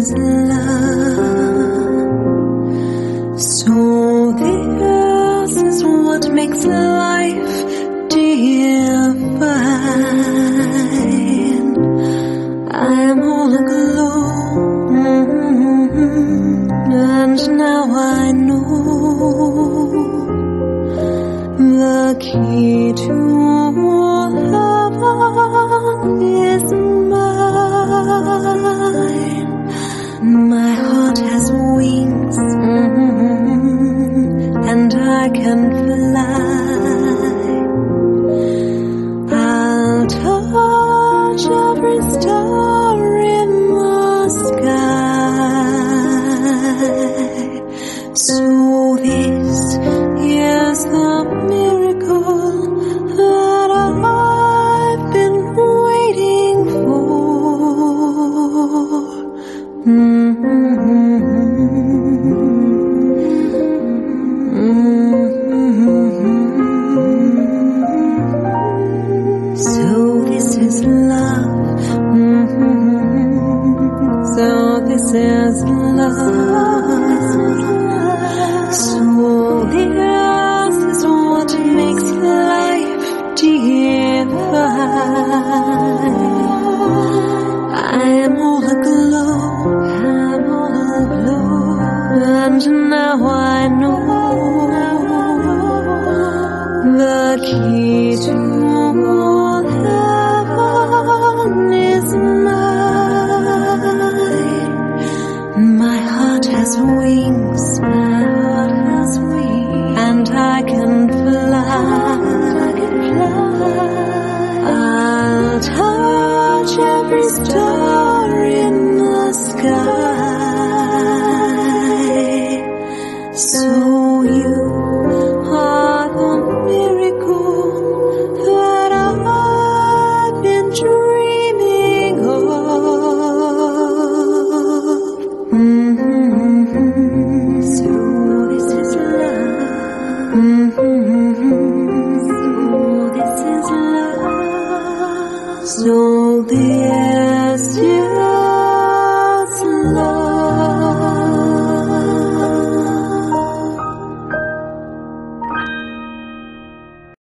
is love. So this is what makes life divine. I'm all aglow, and now I know the key to heaven is mine. My heart has wings, and I can fly. I'll touch every star in the sky. So this is the miracle that I've been waiting for. So this is love. So this is love. So this is what makes life divine. I am all aglow, and now I know the key to heaven is mine. My heart has wings, and I can fly. I'll touch every star in the sky. So you are the miracle that I've been dreaming of. So this is love. So this is love. So this is